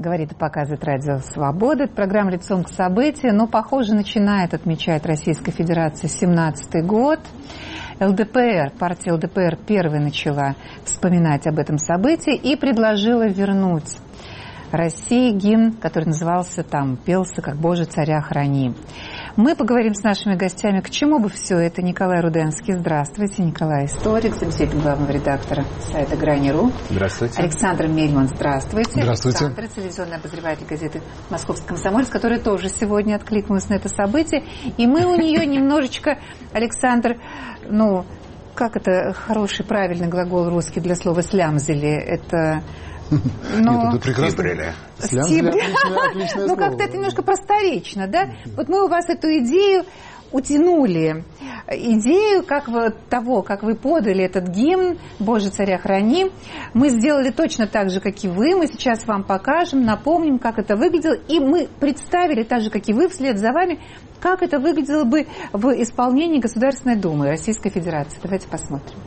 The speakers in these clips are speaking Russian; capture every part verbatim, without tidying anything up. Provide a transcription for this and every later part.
Говорит и показывает Радио Свобода. Это программа «Лицом к событию». Но, похоже, начинает отмечать Российская Федерация семнадцатый год. эл дэ пэ эр, партия эл дэ пэ эр первой начала вспоминать об этом событии и предложила вернуть России гимн, который назывался там, пелся как «Боже, царя храни». Мы поговорим с нашими гостями, к чему бы все это. Николай Руденский, здравствуйте. Николай, историк, заместитель главного редактора сайта Грани.ру. Здравствуйте. Александр Мельман, здравствуйте. Здравствуйте. Александр, телевизионный обозреватель газеты «Московский комсомолец», который тоже сегодня откликнулась на это событие. И мы у нее немножечко, Александр, ну, как это хороший, правильный глагол русский для слова «слямзили». Это... Но... Нет, это прекрасно. Стибрили. Ну, как-то это немножко просторечно, да? Вот мы у вас эту идею утянули. Идею как вы, того, как вы подали этот гимн «Боже, царя храни», мы сделали точно так же, как и вы. Мы сейчас вам покажем, напомним, как это выглядело. И мы представили так же, как и вы, вслед за вами, как это выглядело бы в исполнении Государственной Думы Российской Федерации. Давайте посмотрим.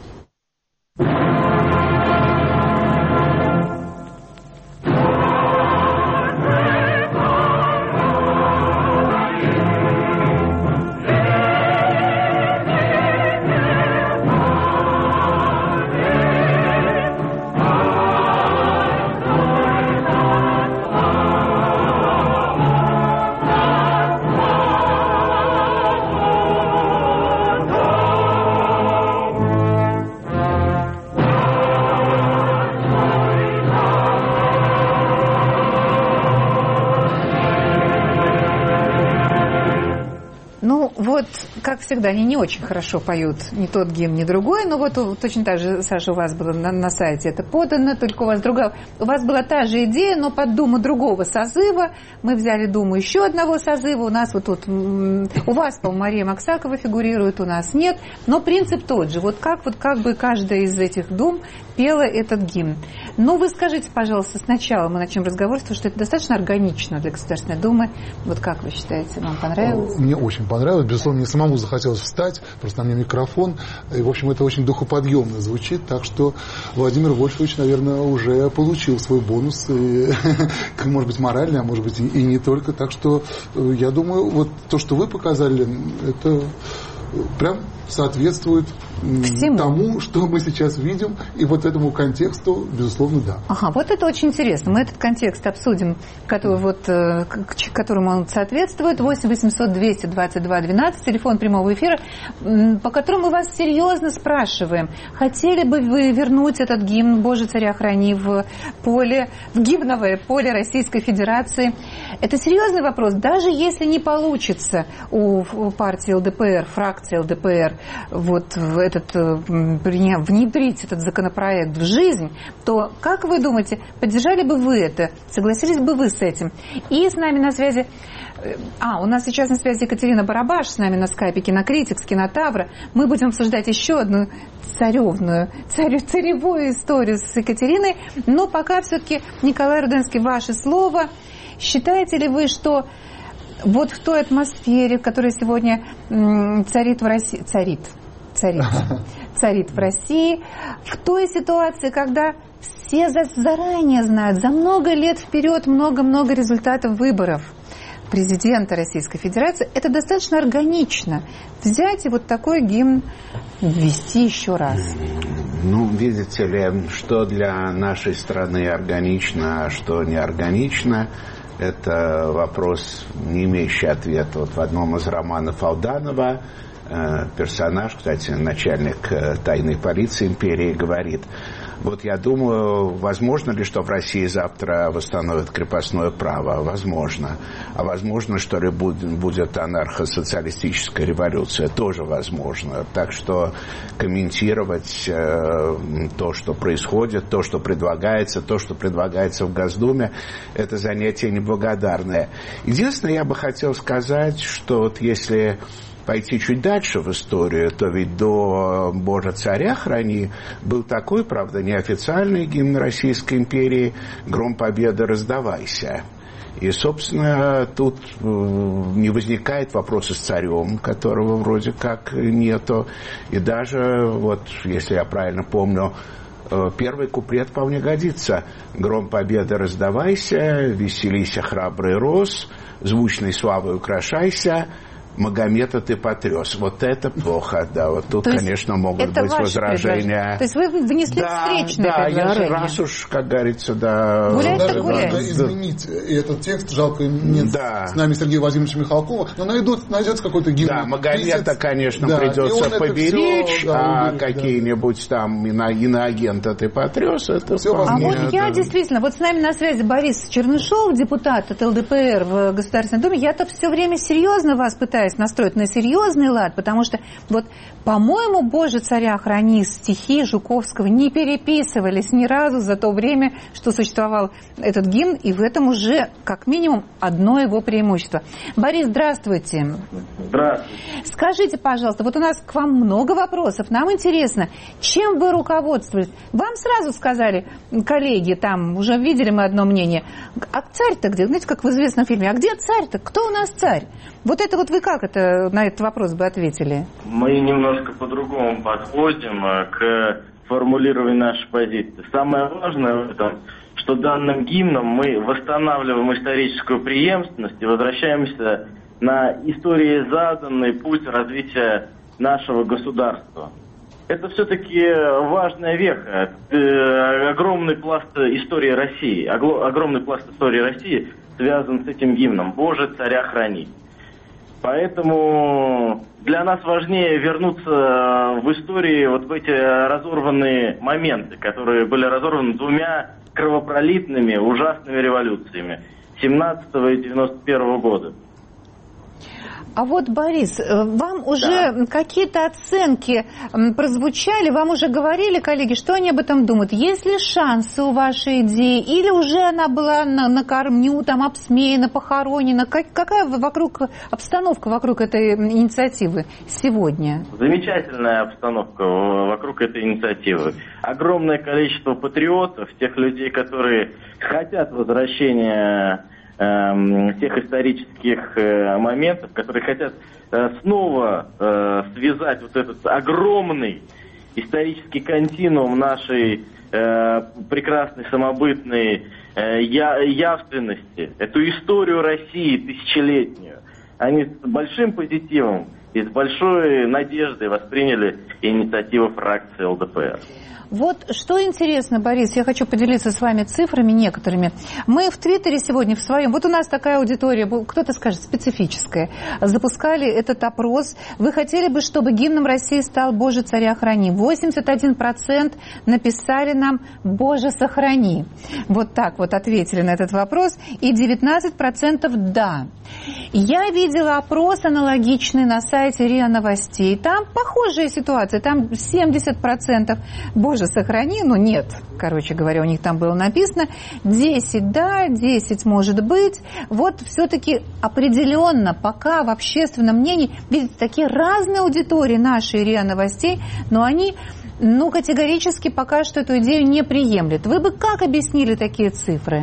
Как всегда, они не очень хорошо поют ни тот гимн, ни другой, но вот точно так же, Саша, у вас было на, на сайте это подано, только у вас другая, у вас была та же идея, но под Думу другого созыва, мы взяли Думу еще одного созыва, у нас вот тут, у вас, по-моему, Мария Максакова фигурирует, у нас нет, но принцип тот же, вот как, вот как бы каждая из этих Дум пела этот гимн. Но вы скажите, пожалуйста, сначала мы начнем разговор, потому что это достаточно органично для Государственной Думы, вот как вы считаете, вам понравилось? Мне очень понравилось, безусловно, мне самому захотелось встать, просто на мне микрофон, и, в общем, это очень духоподъемно звучит, так что Владимир Вольфович, наверное, уже получил свой бонус, и, может быть, моральный, а может быть, и не только, так что я думаю, вот то, что вы показали, это прям соответствует всему тому, что мы сейчас видим, и вот этому контексту, безусловно, да. Ага, вот это очень интересно. Мы этот контекст обсудим, который, вот, к которому он соответствует. восемь восемьсот двести двадцать два двенадцать, телефон прямого эфира, по которому мы вас серьезно спрашиваем, хотели бы вы вернуть этот гимн «Боже, царя храни» в поле, в гимновое поле Российской Федерации? Это серьезный вопрос. Даже если не получится у партии эл дэ пэ эр, фракции эл дэ пэ эр, вот в этот, внедрить этот законопроект в жизнь, то, как вы думаете, поддержали бы вы это? Согласились бы вы с этим? И с нами на связи... А, у нас сейчас на связи Екатерина Барабаш, с нами на скайпе, кинокритик с Кинотавра. Мы будем обсуждать еще одну царевную, царю, царевую историю с Екатериной. Но пока все-таки, Николай Руденский, ваше слово. Считаете ли вы, что вот в той атмосфере, которая сегодня царит в России... Царит. Царит. Царит в России. В той ситуации, когда все заранее знают, за много лет вперед много-много результатов выборов президента Российской Федерации, это достаточно органично. Взять и вот такой гимн ввести еще раз. Ну, видите ли, что для нашей страны органично, а что не органично, это вопрос, не имеющий ответа. Вот в одном из романов Алданова персонаж, кстати, начальник тайной полиции империи, говорит: вот я думаю, возможно ли, что в России завтра восстановят крепостное право? Возможно. А возможно, что ли будет анархо-социалистическая революция? Тоже возможно. Так что комментировать э, то, что происходит, то, что предлагается, то, что предлагается в Госдуме, это занятие неблагодарное. Единственное, я бы хотел сказать, что вот если пойти чуть дальше в историю, то ведь до «Боже, царя храни» был такой, правда, неофициальный гимн Российской империи «Гром победы, раздавайся». И, собственно, тут не возникает вопроса с царем, которого вроде как нету. И даже, вот, если я правильно помню, первый куплет вполне годится. Гром победы раздавайся, веселися, храбрый рос, звучной славой украшайся, Магомета ты потряс. Вот это плохо, да. Вот тут, конечно, могут быть возражения. То есть вы внесли да, встречное да, предложение? Да, раз уж, как говорится, да... Гулять так гулять. Надо изменить этот текст. Жалко, нет да. с нами Сергея Владимировича Михалкова. Но найдут, найдется какой-то гимн. Да, Магомета, конечно, да, придется поберечь, все, да, а уберечь, какие-нибудь да. там иноагента ты потряс, это все вполне... А вот я действительно, вот с нами на связи Борис Чернышов, депутат от эл дэ пэ эр в Государственной Думе. Я-то все время серьезно вас пытаюсь настроить на серьезный лад, потому что вот, по-моему, Боже, царя храни, стихи Жуковского не переписывались ни разу за то время, что существовал этот гимн, и в этом уже как минимум одно его преимущество. Борис, здравствуйте. Здравствуйте. Скажите, пожалуйста, вот у нас к вам много вопросов, нам интересно, чем вы руководствуетесь? Вам сразу сказали, коллеги, там, уже видели мы одно мнение, а царь-то где? Знаете, как в известном фильме, а где царь-то? Кто у нас царь? Вот это вот вы как это на этот вопрос бы ответили? Мы немножко по-другому подходим к формулированию нашей позиции. Самое важное в этом, что данным гимном мы восстанавливаем историческую преемственность и возвращаемся на истории заданный путь развития нашего государства. Это все-таки важная веха, огромный пласт истории России, огромный пласт истории России связан с этим гимном «Боже, царя храни». Поэтому для нас важнее вернуться в истории вот в эти разорванные моменты, которые были разорваны двумя кровопролитными, ужасными революциями семнадцатого и девяносто первого года. А вот, Борис, вам уже да. какие-то оценки прозвучали, вам уже говорили, коллеги, что они об этом думают? Есть ли шансы у вашей идеи? Или уже она была на, на корню, там, обсмеяна, похоронена? Как, какая вокруг, обстановка вокруг этой инициативы сегодня? Замечательная обстановка вокруг этой инициативы. Огромное количество патриотов, тех людей, которые хотят возвращения тех исторических моментов, которые хотят снова связать вот этот огромный исторический континуум нашей прекрасной самобытной явственности, эту историю России тысячелетнюю. Они с большим позитивом и с большой надеждой восприняли инициативу фракции эл дэ пэ эр. Вот что интересно, Борис, я хочу поделиться с вами цифрами некоторыми. Мы в Твиттере сегодня в своем, вот у нас такая аудитория, кто-то скажет, специфическая, запускали этот опрос. Вы хотели бы, чтобы гимном России стал «Боже, царя храни». восемьдесят один процент написали нам «Боже, сохрани». Вот так вот ответили на этот вопрос. И девятнадцать процентов «да». Я видела опрос аналогичный на сайте РИА Новостей. Там похожая ситуация, там семьдесят процентов «Боже, сохрани», ну нет, короче говоря, у них там было написано, десять да, десять может быть. Вот все-таки определенно пока в общественном мнении, видите, такие разные аудитории нашей РИА Новостей, но они, ну, категорически пока что эту идею не приемлют. Вы бы как объяснили такие цифры?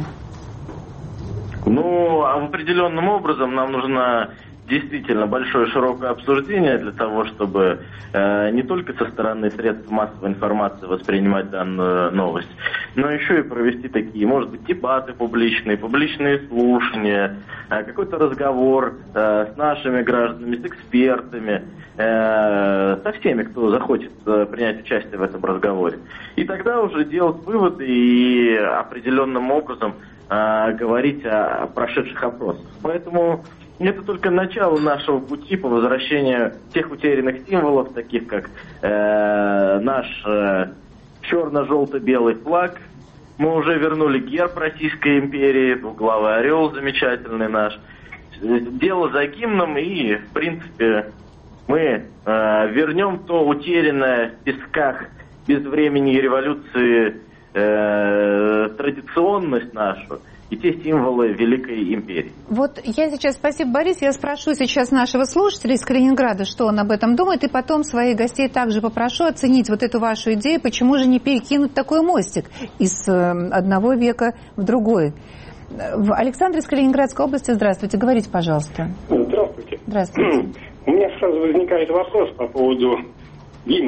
Ну, определенным образом нам нужно действительно большое широкое обсуждение для того, чтобы э, не только со стороны средств массовой информации воспринимать данную новость, но еще и провести такие, может быть, дебаты публичные, публичные слушания, э, какой-то разговор э, с нашими гражданами, с экспертами, э, со всеми, кто захочет э, принять участие в этом разговоре. И тогда уже делать выводы и определенным образом э, говорить о прошедших опросах. Поэтому это только начало нашего пути по возвращению тех утерянных символов, таких как э, наш э, черно-желто-белый флаг. Мы уже вернули герб Российской империи, двуглавый орел замечательный наш. Дело за гимном, и, в принципе, мы э, вернем то утерянное в песках без времени революции э, традиционность нашу и те символы Великой империи. Вот я сейчас, спасибо, Борис, я спрошу сейчас нашего слушателя из Калининграда, что он об этом думает, и потом своих гостей также попрошу оценить вот эту вашу идею, почему же не перекинуть такой мостик из одного века в другой. Александр из Калининградской области, здравствуйте, говорите, пожалуйста. Здравствуйте. Здравствуйте. У меня сразу возникает вопрос по поводу гимна.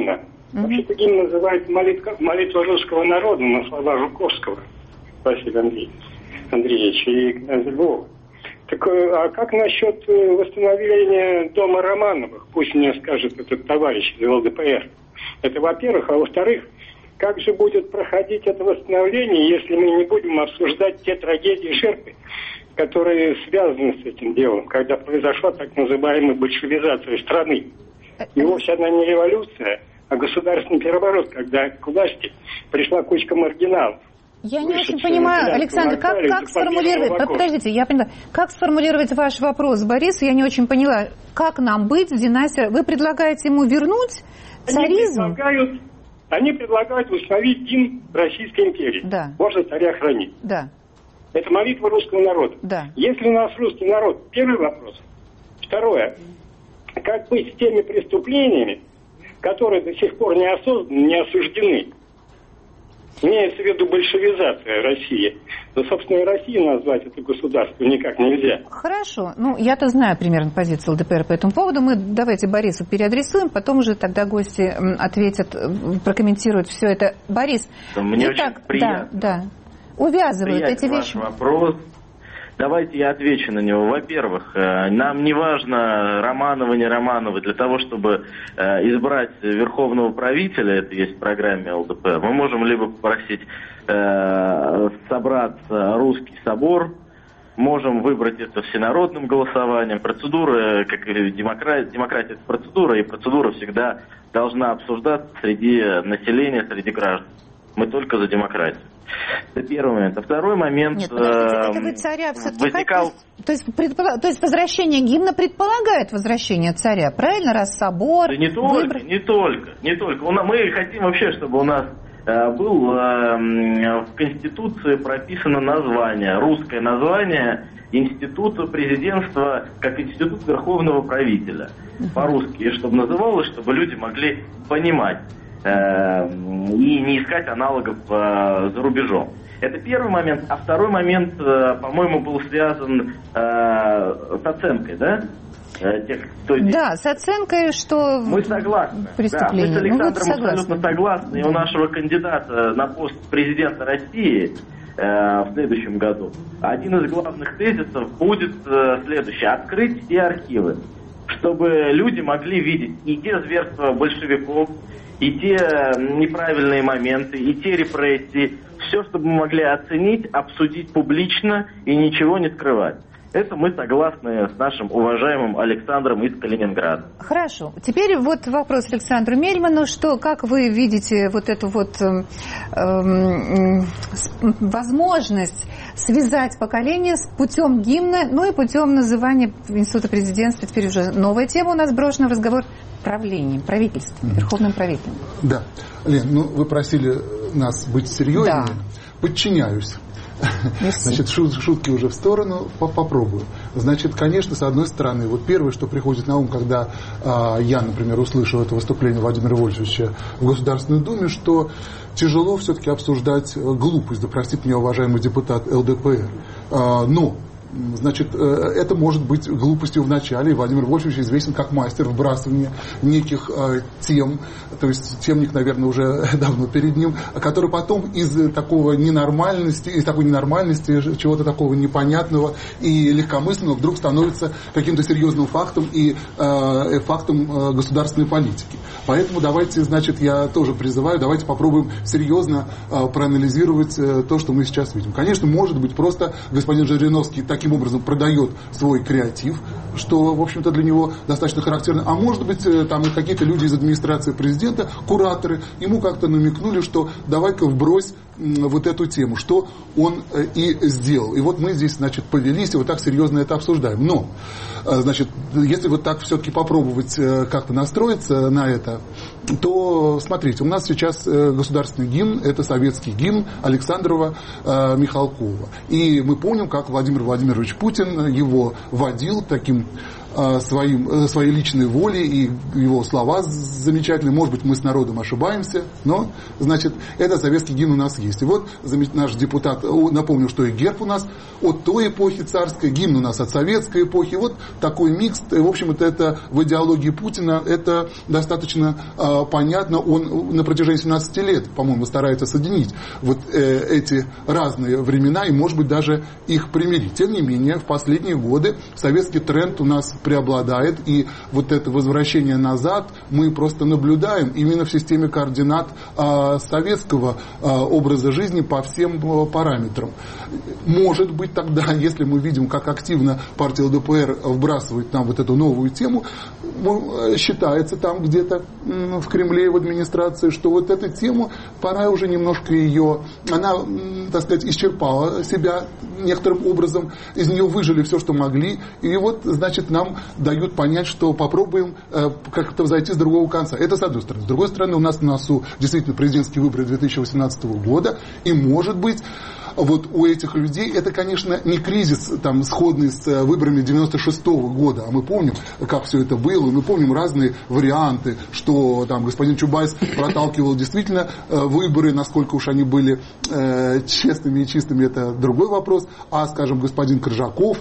Mm-hmm. Вообще-то гимн называется молитва, молитва русского народа на слова Жуковского Василия Андреевича, Андреевича и князя Львова. Так, а как насчет восстановления дома Романовых? Пусть мне скажет этот товарищ из ЛДПР. Это во-первых. А во-вторых, как же будет проходить это восстановление, если мы не будем обсуждать те трагедии жертвы, которые связаны с этим делом, когда произошла так называемая большевизация страны? И вовсе она не революция, а государственный переворот, когда к власти пришла кучка маргиналов. Я не очень понимаю, Александр, как, как сформулировать, подождите, я поняла, как сформулировать ваш вопрос Борису, я не очень поняла, как нам быть в династии, вы предлагаете ему вернуть царизм? Они предлагают, они предлагают установить гимн Российской империи, да. Боже, царя храни. Да. Это молитва русского народа. Да. Если у нас русский народ, первый вопрос. Второе, как быть с теми преступлениями, которые до сих пор не осознаны, не осуждены? Имеется в виду большевизация России. Да, собственно, и Россию назвать это государство никак нельзя. Хорошо. Ну, я-то знаю примерно позицию ЛДПР по этому поводу. Мы давайте Борису переадресуем, потом уже тогда гости ответят, прокомментируют все это. Борис, мне итак, очень приятно. Да, да. Увязывают приятен эти вещи. Ваш вопрос. Давайте я отвечу на него. Во-первых, нам не важно Романовы, не Романовы. Для того, чтобы избрать верховного правителя, это есть в программе ЛДПР, мы можем либо попросить собраться русский собор, можем выбрать это всенародным голосованием. Процедура, как и демократия, демократия это процедура, и процедура всегда должна обсуждаться среди населения, среди граждан. Мы только за демократию. Это первый момент. А второй момент... Нет, подождите, это вы царя все-таки возникал... хотите... То есть, предполаг... То есть возвращение гимна предполагает возвращение царя, правильно? Раз собор... Да не только, выбор... не только, не только. Мы хотим вообще, чтобы у нас э, был э, в Конституции прописано название, русское название Института президентства как Институт Верховного Правителя. Uh-huh. По-русски, чтобы называлось, чтобы люди могли понимать. И не искать аналогов э, за рубежом. Это первый момент. А второй момент, э, по-моему, был связан э, с оценкой, да? Э, тех, кто здесь... Да, с оценкой, что мы согласны. Да, мы с Александром ну, абсолютно согласны. И у нашего кандидата на пост президента России э, в следующем году один из главных тезисов будет э, следующий. Открыть все архивы, чтобы люди могли видеть и те зверства большевиков, и те неправильные моменты, и те репрессии, все, чтобы мы могли оценить, обсудить публично и ничего не скрывать. Это мы согласны с нашим уважаемым Александром из Калининграда. Хорошо. Теперь вот вопрос Александру Мельману, что, как вы видите вот эту вот э, э, возможность связать поколение с путем гимна, ну и путем называния Института президентства, теперь уже новая тема у нас брошена в разговор, правлением, правительством, mm-hmm. верховным правителем. Да. Лен, ну вы просили нас быть серьезнее. Да. Подчиняюсь. Значит, шут, шутки уже в сторону, попробую. Значит, конечно, с одной стороны, вот первое, что приходит на ум, когда а, я, например, услышал это выступление Владимира Вольфовича в Государственной Думе, что тяжело все-таки обсуждать глупость, да простит меня уважаемый депутат ЛДПР. А, но значит, это может быть глупостью в начале. И Владимир Вольфович известен как мастер вбрасывания неких э, тем, то есть темник, наверное, уже давно перед ним, который потом из такого ненормальности, из такой ненормальности, чего-то такого непонятного и легкомысленного вдруг становится каким-то серьезным фактом и э, фактом э, государственной политики. Поэтому давайте, значит, я тоже призываю, давайте попробуем серьезно э, проанализировать э, то, что мы сейчас видим. Конечно, может быть, просто господин Жириновский таким образом продает свой креатив, что, в общем-то, для него достаточно характерно. А может быть, э, там и какие-то люди из администрации президента, кураторы, ему как-то намекнули, что давай-ка вбрось вот эту тему, что он и сделал. И вот мы здесь, значит, повелись и вот так серьезно это обсуждаем. Но, значит, если вот так все-таки попробовать как-то настроиться на это, то, смотрите, у нас сейчас государственный гимн, это советский гимн Александрова Михалкова. И мы помним, как Владимир Владимирович Путин его водил таким своим, своей личной волей, и его слова замечательные. Может быть, мы с народом ошибаемся, но, значит, этот советский гимн у нас есть. И вот наш депутат напомнил, что и герб у нас от той эпохи царской, гимн у нас от советской эпохи. Вот такой микс. В общем-то, это в идеологии Путина, это достаточно э, понятно. Он на протяжении семнадцати лет, по-моему, старается соединить вот э, эти разные времена и, может быть, даже их примирить. Тем не менее, в последние годы советский тренд у нас преобладает, и вот это возвращение назад мы просто наблюдаем именно в системе координат э, советского э, образа жизни по всем э, параметрам. Может быть, тогда, если мы видим, как активно партия ЛДПР вбрасывает нам вот эту новую тему, считается там где-то в Кремле, в администрации, что вот эту тему пора уже немножко ее, она, так сказать, исчерпала себя некоторым образом, из нее выжили все, что могли, и вот, значит, нам дают понять, что попробуем э, как-то зайти с другого конца. Это с одной стороны. С другой стороны, у нас на носу действительно президентские выборы две тысячи восемнадцатого года, и, может быть, вот у этих людей это, конечно, не кризис, там, сходный с выборами девяносто шестого года, а мы помним, как все это было, мы помним разные варианты, что там господин Чубайс проталкивал действительно выборы, насколько уж они были э, честными и чистыми, это другой вопрос, а, скажем, господин Коржаков,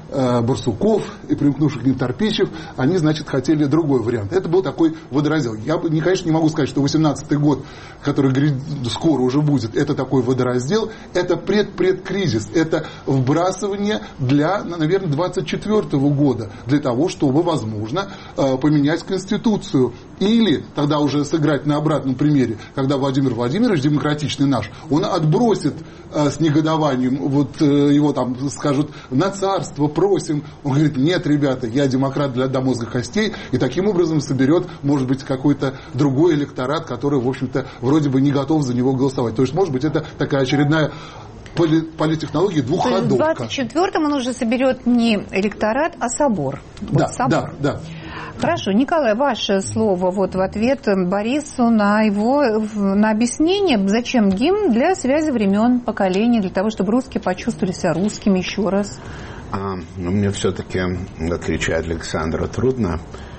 Барсуков и примкнувших к ним Торпичев, они, значит, хотели другой вариант. Это был такой водораздел. Я, конечно, не могу сказать, что восемнадцатый год, который говорит, скоро уже будет, это такой водораздел, это пред-предкризис, это вбрасывание для, наверное, двадцать четвёртого года, для того, чтобы, возможно, поменять Конституцию. Или тогда уже сыграть на обратном примере, когда Владимир Владимирович, демократичный наш, он отбросит э, с негодованием, вот э, его там скажут, на царство просим. Он говорит, нет, ребята, я демократ для, до мозга костей, и таким образом соберет, может быть, какой-то другой электорат, который, в общем-то, вроде бы не готов за него голосовать. То есть, может быть, это такая очередная поли, политтехнология двухходовка. В двадцать четвёртом он уже соберет не электорат, а собор. Да, вот собор. да, да. Хорошо, Николай, ваше слово вот в ответ Борису на его на объяснение, зачем гимн для связи времен, поколений, для того, чтобы русские почувствовали себя русскими еще раз. А, ну, мне все-таки, в отличие от Александра, трудно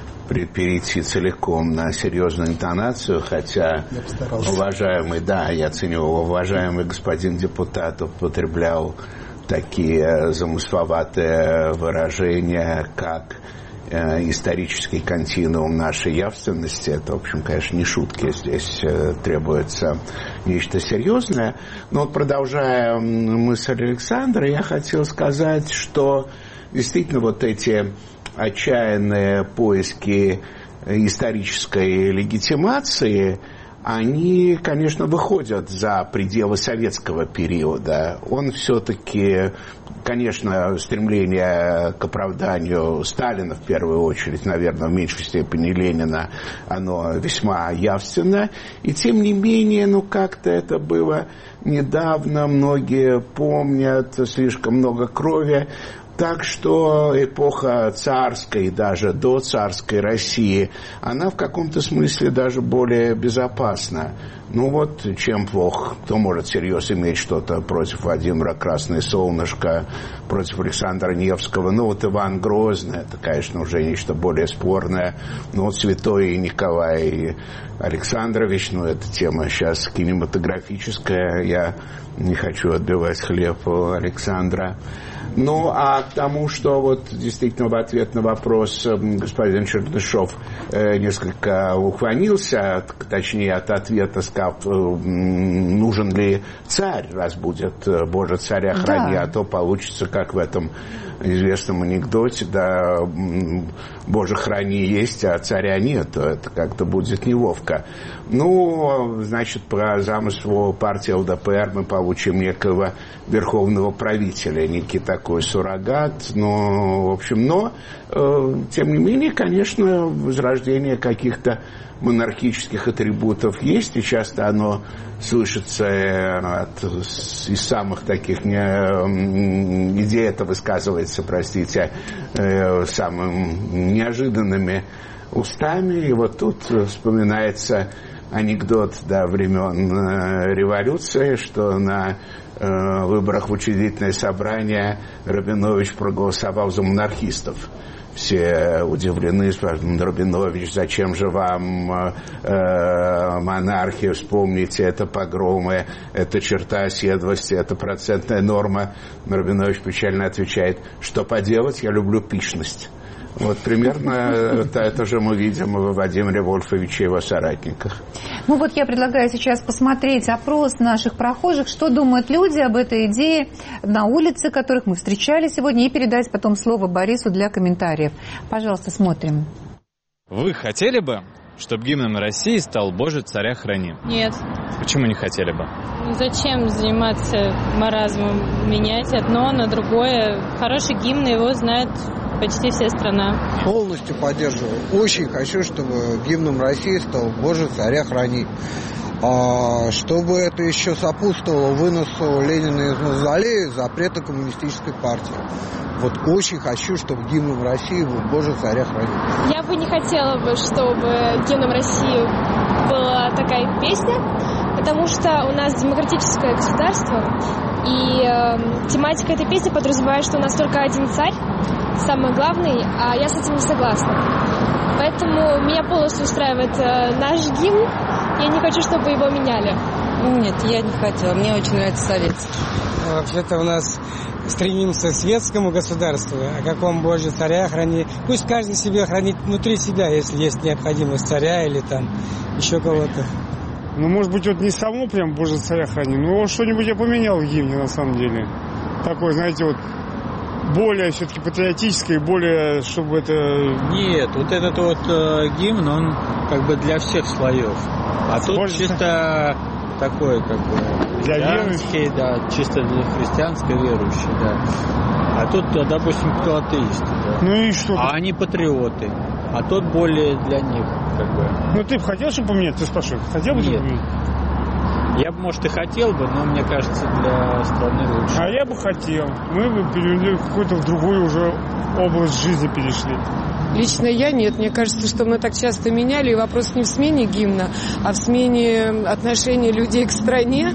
перейти целиком на серьезную интонацию, хотя уважаемый, да, я ценю его, уважаемый господин депутат употреблял такие замысловатые выражения, как исторический континуум нашей явственности. Это, в общем, конечно, не шутки. Здесь требуется нечто серьезное. Но вот, продолжая мысль Александра, я хотел сказать, что действительно вот эти отчаянные поиски исторической легитимации, они, конечно, выходят за пределы советского периода. Он все-таки, конечно, стремление к оправданию Сталина, в первую очередь, наверное, в меньшей степени Ленина, оно весьма явственно. И тем не менее, ну как-то это было недавно, многие помнят, слишком много крови. Так что эпоха царской, даже до царской России, она в каком-то смысле даже более безопасна. Ну вот, чем плохо, кто может всерьез иметь что-то против Владимира Красное Солнышко, против Александра Невского. Ну вот Иван Грозный, это, конечно, уже нечто более спорное. Ну вот святой Николай Александрович, ну эта тема сейчас кинематографическая, я не хочу отбивать хлеб у Александра. Ну, а к тому, что вот действительно в ответ на вопрос господин Чернышов э, несколько уклонился, точнее от ответа сказал, нужен ли царь, раз будет Боже царя храни, да. А то получится, как в этом известном анекдоте, да, Боже храни есть, а царя нет, это как-то будет неловко. Ну, значит, про замысел партии ЛДПР мы получим некого верховного правителя, некий такой суррогат, но, в общем, но, э, тем не менее, конечно, возрождение каких-то монархических атрибутов есть, и часто оно слышится от, из самых таких, не, идея это высказывается, простите, э, самыми неожиданными устами, и вот тут вспоминается анекдот, да, времен э, революции, что на э, выборах в учредительное собрание Рабинович проголосовал за монархистов. Все удивлены, спрашивают: Рабинович, зачем же вам э, монархия? Вспомните, это погромы, это черта оседлости, это процентная норма. Рабинович печально отвечает: что поделать, я люблю пышность. Вот примерно это, это же мы видим в Владимире Вольфовиче и его соратниках. Ну вот я предлагаю сейчас посмотреть опрос наших прохожих, что думают люди об этой идее на улице, которых мы встречали сегодня, и передать потом слово Борису для комментариев. Пожалуйста, смотрим. Вы хотели бы, чтобы гимном России стал «Боже, царя храни»? Нет. Почему не хотели бы? Зачем заниматься маразмом, менять одно на другое? Хороший гимн, его знает почти вся страна. Полностью поддерживаю. Очень хочу, чтобы гимном России стал «Боже, царя храни». А чтобы это еще сопутствовало выносу Ленина из мавзолея, запрета коммунистической партии. Вот очень хочу, чтобы гимном России был «Боже, царя храни». Я бы не хотела бы, чтобы гимном России была такая песня, потому что у нас демократическое государство, и э, тематика этой песни подразумевает, что у нас только один царь, самый главный, а я с этим не согласна. Поэтому меня полностью устраивает э, наш гимн, я не хочу, чтобы его меняли. Нет, я не хотела, мне очень нравится советский. Вообще-то у нас стремимся к светскому государству, о каком Боже царя храни. Пусть каждый себе хранит внутри себя, если есть необходимость царя или там еще кого-то. Ну, может быть, вот не само прям «Боже, царя храни», но что-нибудь я поменял в гимне, на самом деле. Такой, знаете, вот более все-таки патриотическое, более, чтобы это... Нет, вот этот вот э, гимн, он как бы для всех слоев. А тут Боже, чисто такой, как бы, для христианский, да, чисто для христианской верующей, да. А тут, допустим, кто атеисты, да. Ну и что? А они патриоты. А тот более для них, как бы. Ну ты бы хотел, чтобы поменять? Ты спрашиваешь, хотел бы ты поменять? Я бы, может, и хотел бы, но мне кажется, для страны лучше. А я бы хотел. Мы бы перевели в какую-то в другую уже область жизни перешли. Лично я нет. Мне кажется, что мы так часто меняли. И вопрос не в смене гимна, а в смене отношения людей к стране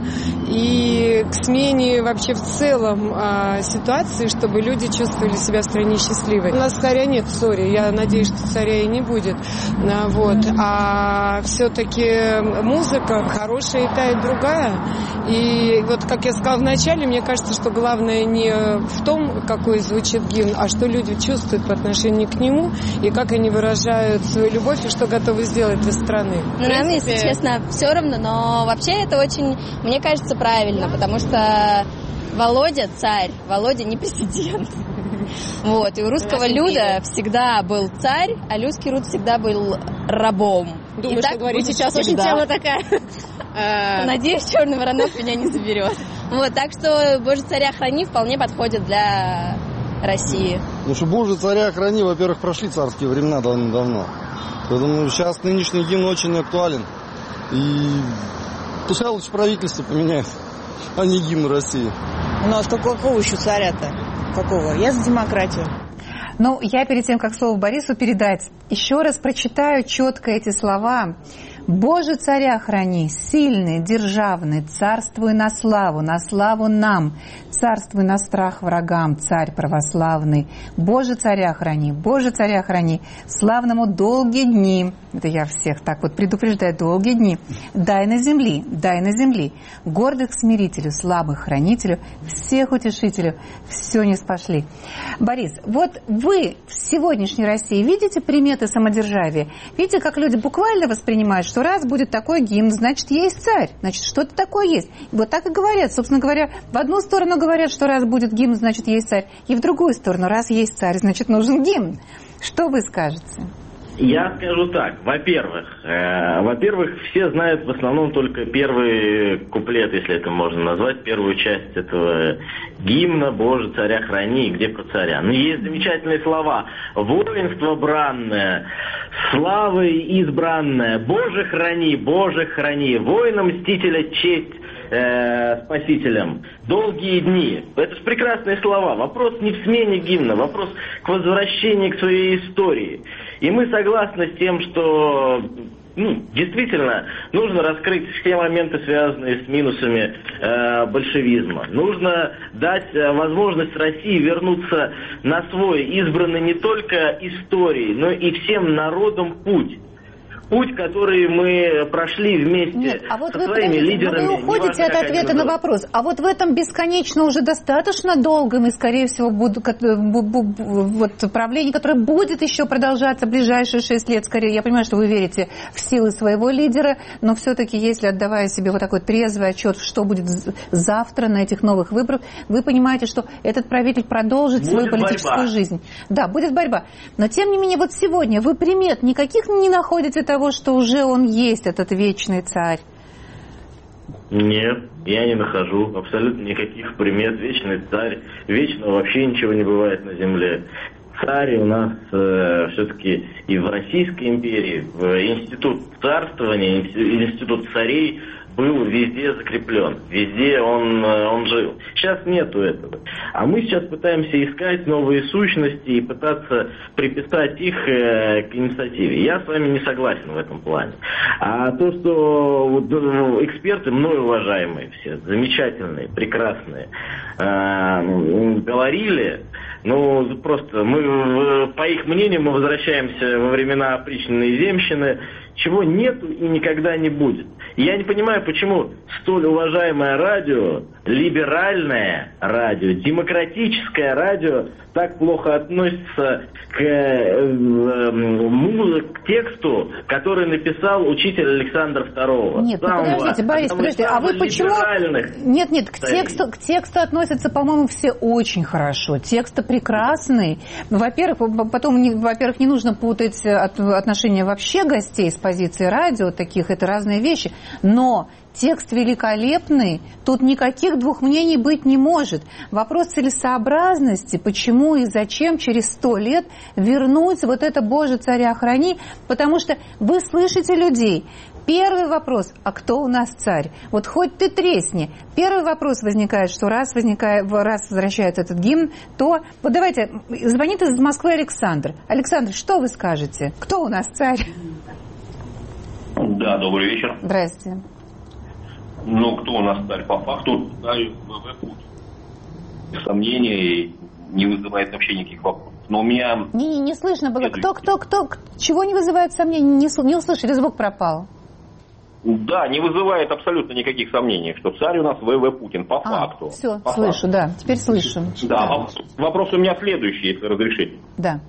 и к смене вообще в целом а, ситуации, чтобы люди чувствовали себя в стране счастливой. У нас царя нет, сори. Я надеюсь, что царя и не будет. А, вот. А все-таки музыка хорошая и та, и другая. И вот, как я сказала в начале, мне кажется, что главное не в том, какой звучит гимн, а что люди чувствуют по отношению к нему, и как они выражают свою любовь, и что готовы сделать для страны. Ну, нам, если честно, все равно, но вообще это очень, мне кажется, правильно, потому что Володя царь, Володя не президент. Вот, и у русского люда всегда был царь, а людский люд всегда был рабом. Думаю, и так будет сейчас очень тема такая. Надеюсь, черный воронок меня не заберет. Вот, так что «Боже, царя храни» вполне подходит для России. Ну что, «Боже, царя храни», во-первых, прошли царские времена давно-давно. Поэтому сейчас нынешний гимн очень актуален. И пускай лучше правительство поменяет, а не гимн России. Ну а какого еще царя-то? Какого? Я за демократию. Ну, я перед тем, как слово Борису передать, еще раз прочитаю четко эти слова. «Боже, царя храни, сильный, державный, царствуй на славу, на славу нам, царствуй на страх врагам, царь православный. Боже, царя храни, Боже, царя храни, славному долгие дни». Это я всех так вот предупреждаю, долгие дни. «Дай на земли, дай на земли, гордых смирителю, слабых хранителю, всех утешителю, все не спошли». Борис, вот вы в сегодняшней России видите приметы самодержавия? Видите, как люди буквально воспринимают, что раз будет такой гимн, значит, есть царь, значит, что-то такое есть. Вот так и говорят. Собственно говоря, в одну сторону говорят, что раз будет гимн, значит, есть царь, и в другую сторону, раз есть царь, значит, нужен гимн. Что вы скажете? Я скажу так. Во-первых, э, во-первых, все знают в основном только первый куплет, если это можно назвать, первую часть этого гимна «Боже, царя храни», где про царя. Но есть замечательные слова: «Воинство бранное, славой избранное, Боже, храни, Боже, храни, воина мстителя честь э, спасителем. Долгие дни. Это же прекрасные слова. Вопрос не в смене гимна, вопрос к возвращению к своей истории. И мы согласны с тем, что... Ну, действительно, нужно раскрыть все моменты, связанные с минусами э, большевизма. Нужно дать э, возможность России вернуться на свой избранный не только историей, но и всем народам путь. Путь, который мы прошли вместе Нет, а вот со вы, своими лидерами. Вы уходите от ответа на вопрос. А вот в этом бесконечно уже достаточно долгом и, скорее всего, будут, вот, правление, которое будет еще продолжаться в ближайшие шесть лет, скорее. Я понимаю, что вы верите в силы своего лидера, но все-таки, если отдавая себе вот такой трезвый отчет, что будет завтра на этих новых выборах, вы понимаете, что этот правитель продолжит будет свою политическую борьба. жизнь. Да, будет борьба. Но, тем не менее, вот сегодня вы примет никаких не находите того, что уже он есть, этот вечный царь? Нет, я не нахожу абсолютно никаких примет. Вечный царь, вечно вообще ничего не бывает на земле. Царь у нас э, все-таки и в Российской империи, в институт царствования, институт царей был везде закреплен, везде он, он жил. Сейчас нету этого. А мы сейчас пытаемся искать новые сущности и пытаться приписать их э, к инициативе. Я с вами не согласен в этом плане. А то, что вот, эксперты, мной уважаемые все, замечательные, прекрасные, э, говорили, ну, просто мы, по их мнению, мы возвращаемся во времена опричнины и земщины, чего нету и никогда не будет. И я не понимаю, почему столь уважаемое радио, либеральное радио, демократическое радио так плохо относится к, э, э, к тексту, который написал учитель Александр Второго. Нет, ну подождите, Борис, подождите, а вы почему... Нет, нет, к тексту, к тексту относятся, по-моему, все очень хорошо. Текст прекрасный. Во-первых, потом, во-первых, не нужно путать отношения вообще гостей с позиции радио, таких, это разные вещи, но текст великолепный, тут никаких двух мнений быть не может. Вопрос целесообразности, почему и зачем через сто лет вернуть вот это «Боже, царя храни», потому что вы слышите людей. Первый вопрос, а кто у нас царь? Вот хоть ты тресни. Первый вопрос возникает, что раз, возникает, раз возвращается этот гимн, то... Вот давайте, звонит из Москвы Александр. Александр, что вы скажете? Кто у нас царь? Да, добрый вечер. Здрасте. Ну, кто у нас царь? По факту, царь ВВ Путин. Сомнений не вызывает вообще никаких вопросов. Но у меня... Не, не, не слышно было. Кто, кто, кто, чего не вызывает сомнений? Не, не услышали, звук пропал. Да, не вызывает абсолютно никаких сомнений, что царь у нас ВВ Путин, по а, факту. Все, по слышу, факту. Да, теперь слышу. Да, да. Вопрос, вопрос у меня следующий, если разрешите. Да.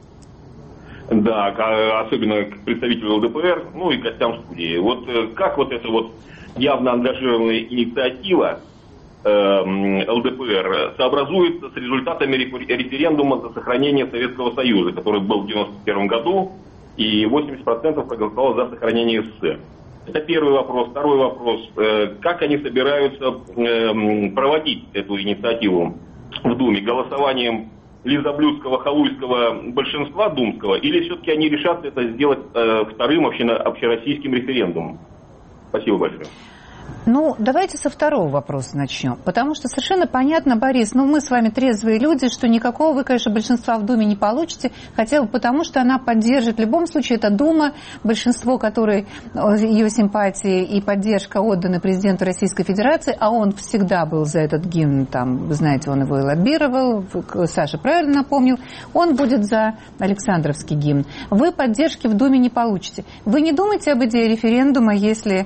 Да, особенно к представителю ЛДПР, ну и гостям студии. Вот как вот эта вот явно ангажированная инициатива э, ЛДПР сообразуется с результатами референдума за сохранение Советского Союза, который был в девяносто первом году, и восемьдесят процентов проголосовало за сохранение СССР. Это первый вопрос. Второй вопрос. Э, как они собираются э, проводить эту инициативу в Думе? Голосованием лизоблюдского, халуйского большинства думского, или все-таки они решат это сделать э, вторым общероссийским референдумом? Спасибо большое. Ну, давайте со второго вопроса начнем. Потому что совершенно понятно, Борис, ну мы с вами трезвые люди, что никакого вы, конечно, большинства в Думе не получите, хотя бы потому, что она поддержит, в любом случае, это Дума, большинство, которое, ее симпатии и поддержка отданы президенту Российской Федерации, а он всегда был за этот гимн, там, вы знаете, он его и лоббировал, Саша правильно напомнил, он будет за Александровский гимн. Вы поддержки в Думе не получите. Вы не думаете об идее референдума, если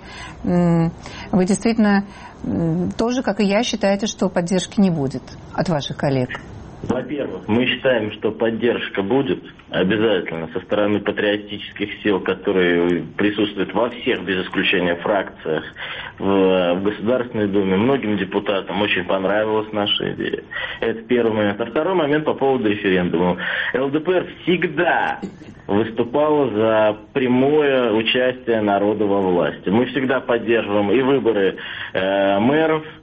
вы действительно тоже, как и я, считаете, что поддержки не будет от ваших коллег? Во-первых, мы считаем, что поддержка будет обязательно со стороны патриотических сил, которые присутствуют во всех, без исключения, фракциях в, в Государственной Думе. Многим депутатам очень понравилась наша идея. Это первый момент. А второй момент по поводу референдума. ЛДПР всегда выступала за прямое участие народа во власти. Мы всегда поддерживаем и выборы э, мэров,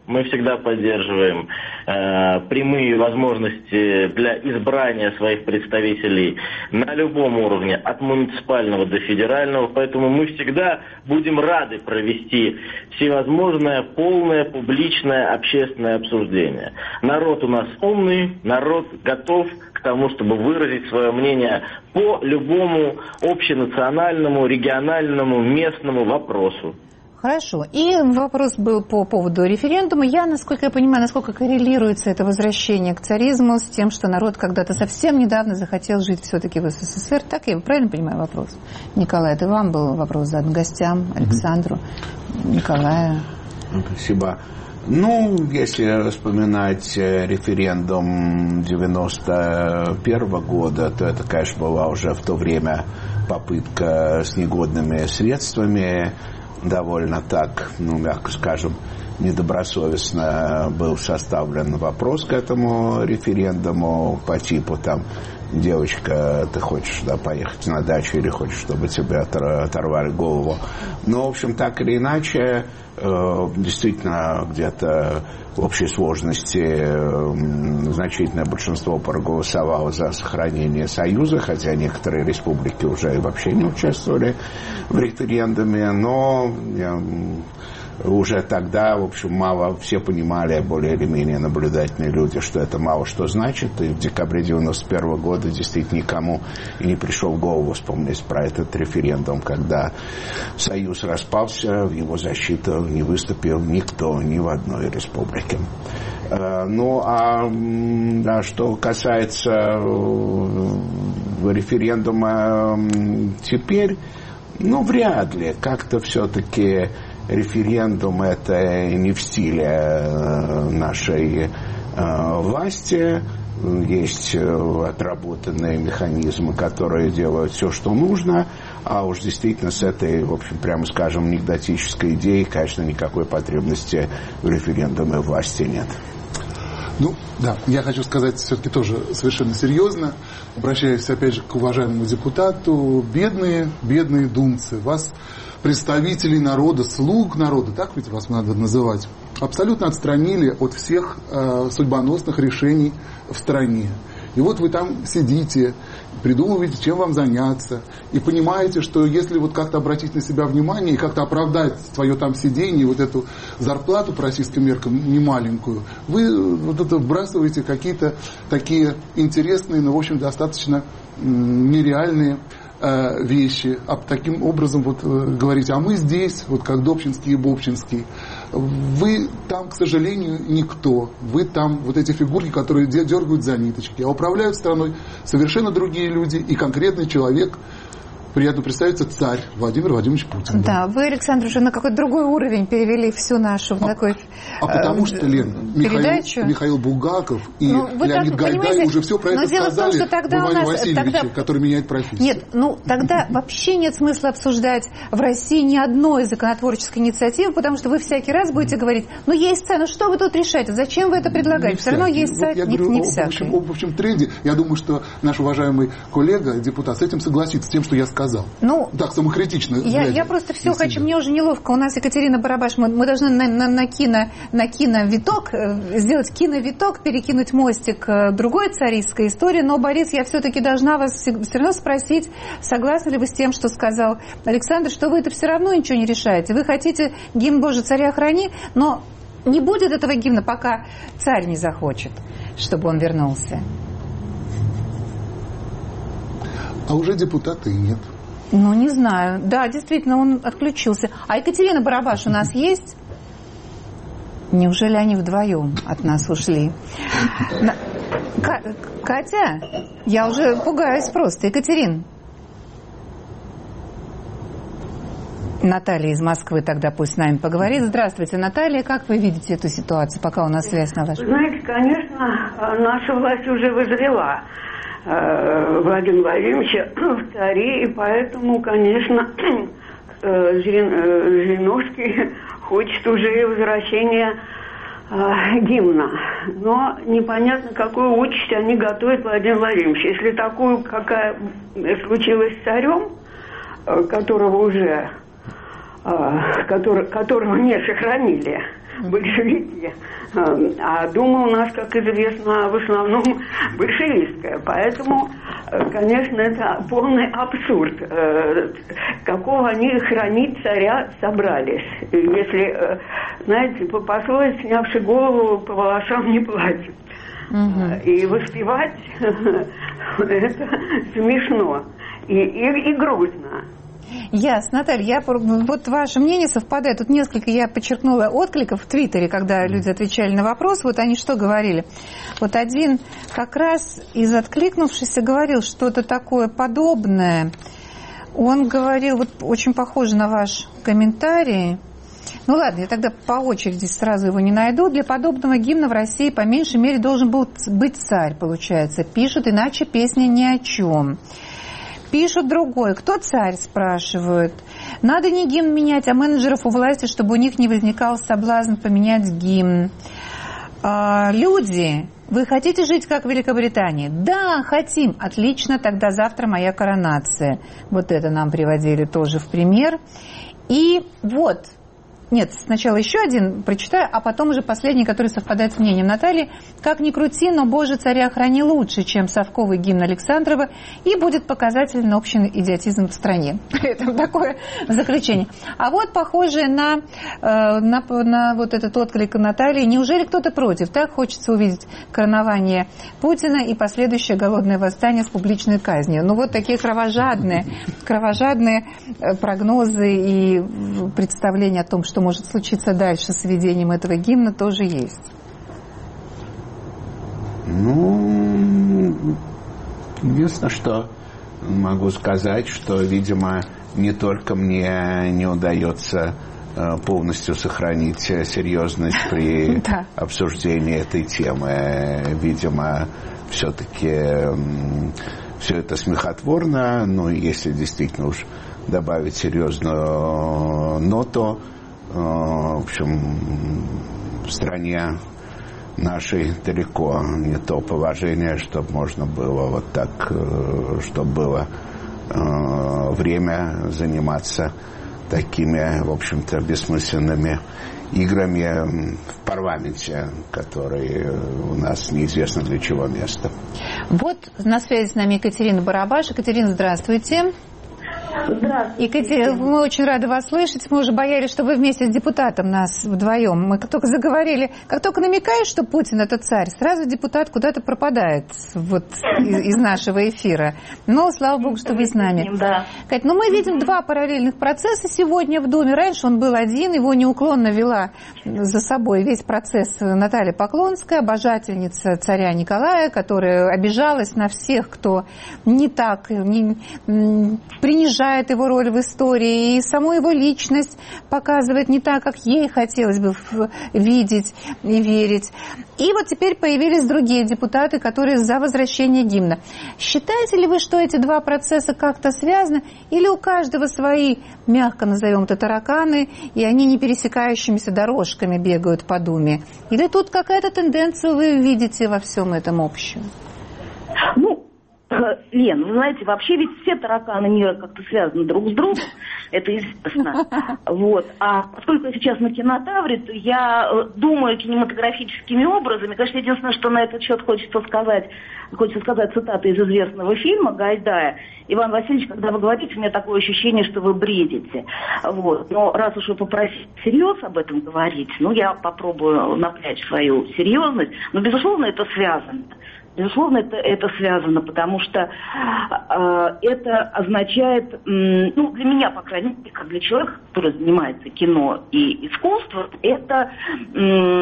мы всегда поддерживаем э, прямые возможности для избрания своих представителей на любом уровне, от муниципального до федерального, поэтому мы всегда будем рады провести всевозможное полное, публичное, общественное обсуждение. Народ у нас умный, народ готов к тому, чтобы выразить свое мнение по любому общенациональному, региональному, местному вопросу. Хорошо. И вопрос был по поводу референдума. Я, насколько я понимаю, насколько коррелируется это возвращение к царизму с тем, что народ когда-то совсем недавно захотел жить все-таки в СССР. Так я правильно понимаю вопрос? Николай, это вам был вопрос задан гостям, Александру, mm-hmm. Николаю. Спасибо. Ну, если вспоминать референдум девяносто первого года, то это, конечно, была уже в то время попытка с негодными средствами, довольно так, ну, мягко скажем, недобросовестно был составлен вопрос к этому референдуму по типу там: девочка, ты хочешь, да, поехать на дачу или хочешь, чтобы тебе оторвали голову? Ну, в общем, так или иначе, действительно, где-то в общей сложности значительное большинство проголосовало за сохранение Союза, хотя некоторые республики уже вообще не участвовали в референдуме, но уже тогда, в общем, мало, все понимали, более или менее наблюдательные люди, что это мало что значит, и в декабре девяносто первого года действительно никому и не пришел в голову вспомнить про этот референдум, когда Союз распался, в его защиту не выступил никто, ни в одной республике. Ну, а да, что касается референдума теперь, ну, вряд ли, как-то все-таки референдум – это не в стиле нашей э, власти. Есть отработанные механизмы, которые делают все, что нужно. А уж действительно с этой, в общем, прямо скажем, анекдотической идеей, конечно, никакой потребности в референдуме власти нет. Ну, да, я хочу сказать все-таки тоже совершенно серьезно, обращаясь опять же к уважаемому депутату: бедные, бедные думцы, вас, представителей народа, слуг народа, так ведь вас надо называть, абсолютно отстранили от всех э, судьбоносных решений в стране. И вот вы там сидите, придумываете, чем вам заняться, и понимаете, что если вот как-то обратить на себя внимание и как-то оправдать свое там сидение, вот эту зарплату по российским меркам немаленькую, вы вот это вбрасываете какие-то такие интересные, но в общем достаточно м- нереальные э, вещи, а таким образом вот э, говорите: а мы здесь, вот как Добчинский и Бобчинский. Вы там, к сожалению, никто. Вы там вот эти фигурки, которые дергают за ниточки. А управляют страной совершенно другие люди и конкретный человек. Приятно представиться, царь Владимир Владимирович Путин. Да, вы, Александр, уже на какой-то другой уровень перевели всю нашу а, такой А потому что, Лена, Михаил, Михаил Булгаков и ну, Леонид Гайдай уже все про это сказали в Иване Васильевиче, тогда... который меняет профессию. Нет, ну тогда вообще нет смысла обсуждать в России ни одной законотворческой инициативы, потому что вы всякий раз будете говорить: ну есть царь, ну что вы тут решаете, зачем вы это предлагаете? Все равно есть царь, вот не, говорю, не всякий. В общем, в общем тренде, я думаю, что наш уважаемый коллега, депутат, с этим согласится, с тем, что я сказал. сказал. Ну, так, самокритично. Я, я просто все хочу, мне уже неловко. У нас Екатерина Барабаш, мы, мы должны на, на, на, кино, на киновиток, сделать киновиток, перекинуть мостик к другой царистской истории. Но, Борис, я все-таки должна вас все равно спросить, согласны ли вы с тем, что сказал Александр, что вы это все равно ничего не решаете. Вы хотите гимн «Боже, царя храни», но не будет этого гимна, пока царь не захочет, чтобы он вернулся. А уже депутата и нет. Ну, не знаю. Да, действительно, он отключился. А Екатерина Барабаш у нас есть? Неужели они вдвоем от нас ушли? Катя? Я уже пугаюсь просто. Екатерин. Наталья из Москвы тогда пусть с нами поговорит. Здравствуйте, Наталья. Как вы видите эту ситуацию, пока у нас связь налажена? Знаете, конечно, наша власть уже вызрела Владимир Владимирович в цари, и поэтому, конечно, Жириновский хочет уже возвращения гимна. Но непонятно, какую участь они готовят Владимиру Владимировичу. Если такую, какая случилась с царем, которого уже который, которого не сохранили большевики. А Дума у нас, как известно, в основном большевистская. Поэтому, конечно, это полный абсурд. Какого они хранить царя собрались. Если, знаете, по пословице, снявши голову, по волосам не платят. Угу. И воспевать это смешно и, и, и грустно. Ясно, Наталья, я, вот ваше мнение совпадает. Тут несколько, я подчеркнула, откликов в Твиттере, когда люди отвечали на вопрос. Вот они что говорили? Вот один как раз из откликнувшихся говорил что-то такое подобное. Он говорил, вот очень похоже на ваш комментарий. Ну ладно, я тогда по очереди сразу его не найду. Для подобного гимна в России по меньшей мере должен был быть царь, получается. Пишут, иначе песня ни о чем. Пишут другой. Кто царь, спрашивают. Надо не гимн менять, а менеджеров у власти, чтобы у них не возникал соблазн поменять гимн. А, люди, вы хотите жить как в Великобритании? Да, хотим. Отлично, тогда завтра моя коронация. Вот это нам приводили тоже в пример. И вот... Нет, сначала еще один прочитаю, а потом уже последний, который совпадает с мнением Натальи. Как ни крути, но «Боже, царя храни» лучше, чем совковый гимн Александрова, и будет показательный общий идиотизм в стране. Это такое заключение. А вот похожее на, на, на вот этот отклик Натальи. Неужели кто-то против? Так хочется увидеть коронование Путина и последующее голодное восстание с публичной казнью. Ну вот такие кровожадные, кровожадные прогнозы и представления о том, что может случиться дальше с введением этого гимна, тоже есть. Ну, единственное, что могу сказать, что, видимо, не только мне не удается полностью сохранить серьезность при обсуждении этой темы. Видимо, все-таки все это смехотворно, но если действительно уж добавить серьезную ноту, в общем, в стране нашей далеко не то положение, чтобы можно было вот так, чтобы было время заниматься такими, в общем-то, бессмысленными играми в парламенте, которые у нас неизвестно для чего место. Вот на связи с нами Екатерина Барабаш. Екатерина, здравствуйте. Здравствуйте. Екатерина, мы очень рады вас слышать. Мы уже боялись, что вы вместе с депутатом нас вдвоем. Мы как только заговорили, как только намекаешь, что Путин это царь, сразу депутат куда-то пропадает вот из, из нашего эфира. Но слава богу, что вы с нами. Да. Кать, ну мы видим два параллельных процесса сегодня в Думе. Раньше он был один, его неуклонно вела за собой весь процесс Наталья Поклонская, обожательница царя Николая, которая обижалась на всех, кто не так, не, принижает его роль в истории, и саму его личность показывает не так, как ей хотелось бы видеть и верить. И вот теперь появились другие депутаты, которые за возвращение гимна. Считаете ли вы, что эти два процесса как-то связаны, или у каждого свои, мягко назовем это, тараканы, и они не пересекающимися дорожками бегают по Думе? Или тут какая-то тенденция вы видите во всем этом общем? Ну, Лен, вы знаете, вообще ведь все тараканы мира как-то связаны друг с другом, это известно. Вот. А поскольку я сейчас на кинотавре, то я думаю кинематографическими образами. Конечно, единственное, что на этот счет хочется сказать, хочется сказать цитату из известного фильма Гайдая. Иван Васильевич, когда вы говорите, у меня такое ощущение, что вы бредите. Вот. Но раз уж вы попросили всерьез об этом говорить, ну, я попробую напрячь свою серьезность. Но, безусловно, это связано. Безусловно, это, это связано, потому что э, это означает, э, ну, для меня, по крайней мере, как для человека, который занимается кино и искусством, это, э,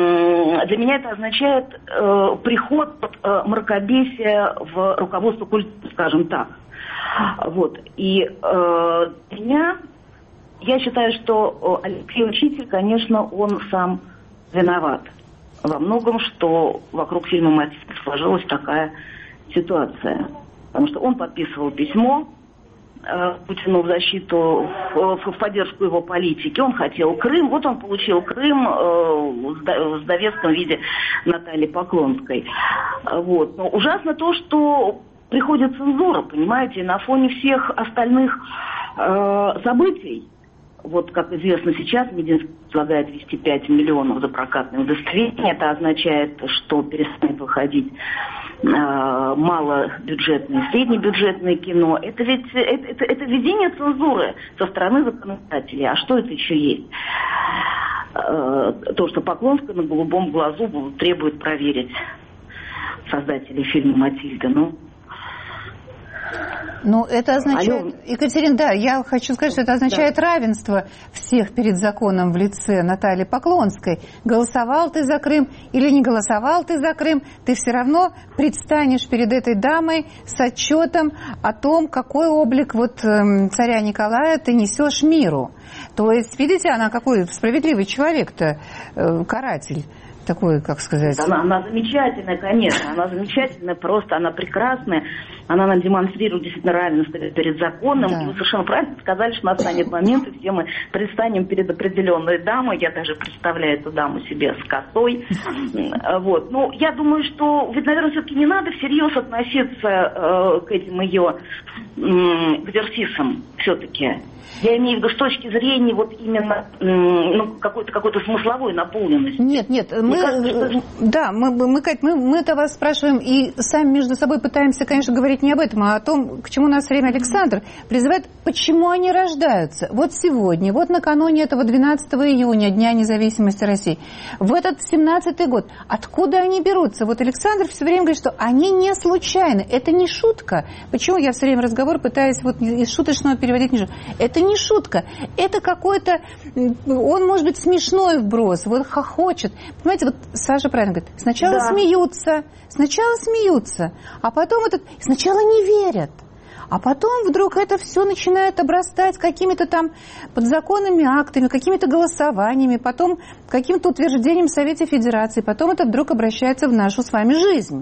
для меня это означает э, приход э, мракобесия в руководство культуры, скажем так. Вот. И э, для меня, я считаю, что Алексей Учитель, конечно, он сам виноват во многом, что вокруг фильма «Мать» сложилась такая ситуация. Потому что он подписывал письмо э, Путину в защиту, в, в поддержку его политики. Он хотел Крым, вот он получил Крым э, в довеском виде Натальи Поклонской. Вот. Но ужасно то, что приходит цензура, понимаете, на фоне всех остальных э, событий. вот как известно сейчас, Мединский предлагает ввести пять миллионов за прокатное удостоверение. Это означает, что перестанет выходить э, малобюджетное, среднебюджетное кино. Это ведь это, это, это введение цензуры со стороны законодателей. А что это еще есть? Э, то, что Поклонская на голубом глазу требует проверить создатели фильма «Матильда». Ну, Ну, это означает, Алло. Екатерина, да, я хочу сказать, что это означает да. равенство всех перед законом в лице Натальи Поклонской. Голосовал ты за Крым или не голосовал ты за Крым, ты все равно предстанешь перед этой дамой с отчетом о том, какой облик вот э, царя Николая ты несешь миру. То есть, видите, она какой справедливый человек-то, э, каратель. Такой, как сказать... Она, она замечательная, конечно, она замечательная, просто она прекрасная, она нам демонстрирует действительно равенство перед законом, да. И вы совершенно правильно сказали, что настанет момент, и все мы предстанем перед определенной дамой, я даже представляю эту даму себе с косой, вот, ну, я думаю, что, ведь, наверное, все-таки не надо всерьез относиться э, к этим ее э, экзерсисам, все-таки. Я имею в виду с точки зрения вот именно ну, какой-то, какой-то смысловой наполненности. Нет, нет, мы, кажется, что... да, мы, мы, Кать, мы, мы это вас спрашиваем и сами между собой пытаемся, конечно, говорить не об этом, а о том, к чему нас все время Александр призывает, почему они рождаются. Вот сегодня, вот накануне этого двенадцатого июня, Дня независимости России, в этот семнадцатый год, откуда они берутся? Вот Александр все время говорит, что они не случайны, это не шутка. Почему я все время разговор пытаюсь вот из шуточного переводить ниже? Это не шутка, это какой-то, он может быть смешной вброс, вот хохочет. Понимаете, вот Саша правильно говорит, сначала да. смеются, сначала смеются, а потом этот, сначала не верят, а потом вдруг это все начинает обрастать какими-то там подзаконными актами, какими-то голосованиями, потом каким-то утверждением в Совете Федерации, потом это вдруг обращается в нашу с вами жизнь.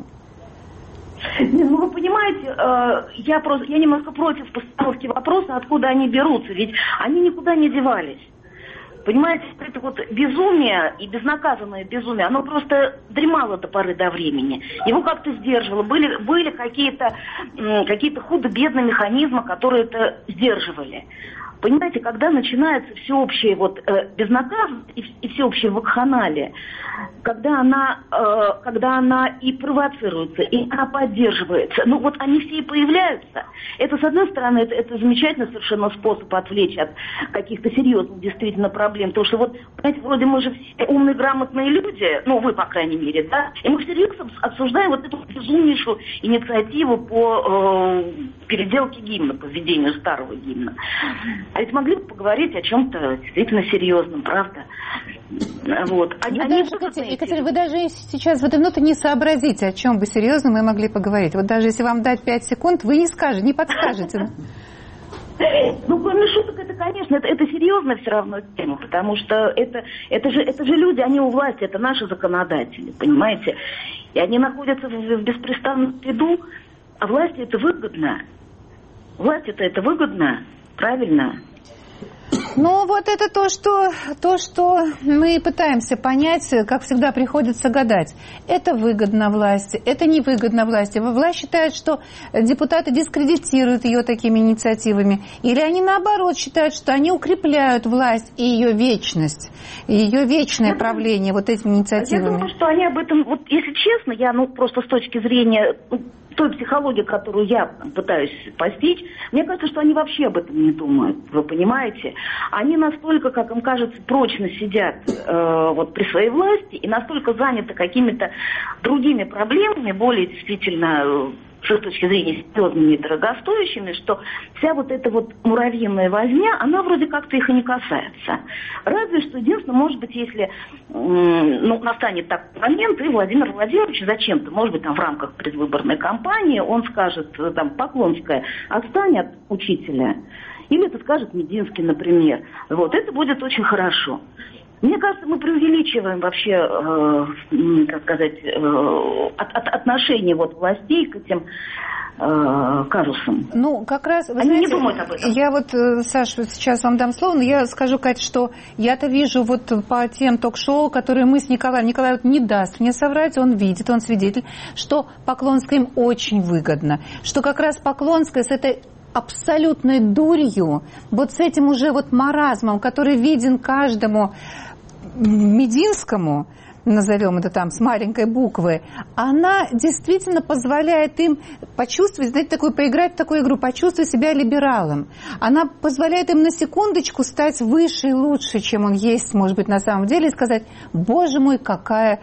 Ну, вы понимаете, я просто я немножко против постановки вопроса, откуда они берутся, ведь они никуда не девались. Понимаете, это вот безумие и безнаказанное безумие, оно просто дремало до поры до времени. Его как-то сдерживало. Были, были какие-то, какие-то худо-бедные механизмы, которые это сдерживали. Понимаете, когда начинается всеобщее вот, э, безнаказанность и, и всеобщее вакханалия, когда она, э, когда она и провоцируется, и она поддерживается, ну вот они все и появляются. Это, с одной стороны, это, это замечательный совершенно способ отвлечь от каких-то серьезных действительно проблем. Потому что вот, понимаете, вроде мы же все умные, грамотные люди, ну вы, по крайней мере, да, и мы всерьез обсуждаем вот эту безумнейшую инициативу по э, переделке гимна, по введению старого гимна. А ведь могли бы поговорить о чем-то действительно серьезном, правда? Вот. Они, вы они даже, Екатерина, Екатерина, вы даже сейчас в эту минуту не сообразите, о чем бы серьезно мы могли поговорить. Вот даже если вам дать пять секунд, вы не скажете, не подскажете. Ну, кроме шуток, это, конечно, это, это серьезная все равно тема, потому что это, это, же, это же люди, они у власти, это наши законодатели, понимаете? И они находятся в, в беспрестанном ряду, а власти это выгодно. Власти-то это выгодно, правильно? Ну, вот это то что, то, что мы пытаемся понять, как всегда приходится гадать. Это выгодно власти, это невыгодно власти. Власть считает, что депутаты дискредитируют ее такими инициативами. Или они, наоборот, считают, что они укрепляют власть и ее вечность, и ее вечное я правление думаю, вот этими инициативами. Я думаю, что они об этом, вот если честно, я, ну, просто с точки зрения той психологии, которую я пытаюсь постичь, мне кажется, что они вообще об этом не думают, вы понимаете? Они настолько, как им кажется, прочно сидят э, вот при своей власти и настолько заняты какими-то другими проблемами, более действительно с точки зрения серьезными и дорогостоящими, что вся вот эта вот муравьиная возня, она вроде как-то их и не касается. Разве что, единственное, может быть, если ну, настанет такой момент, и Владимир Владимирович зачем-то, может быть, там в рамках предвыборной кампании, он скажет, там, Поклонская, отстань от учителя. Или это скажет Мединский, например. Вот, это будет очень хорошо. Мне кажется, мы преувеличиваем вообще, э, как сказать, э, от, от, отношение вот властей к этим э, казусам. Ну, как раз, вы Они знаете, не думают об этом. Я вот, Саша, сейчас вам дам слово, но я скажу, Кать, что я-то вижу вот по тем ток-шоу, которые мы с Николаем, Николай вот не даст мне соврать, он видит, он свидетель, что Поклонской им очень выгодно, что как раз Поклонская с этой абсолютной дурью, вот с этим уже вот маразмом, который виден каждому Мединскому, назовем это там с маленькой буквы, она действительно позволяет им почувствовать, знаете, такую, поиграть в такую игру, почувствовать себя либералом. Она позволяет им на секундочку стать выше и лучше, чем он есть, может быть, на самом деле, и сказать: боже мой, какая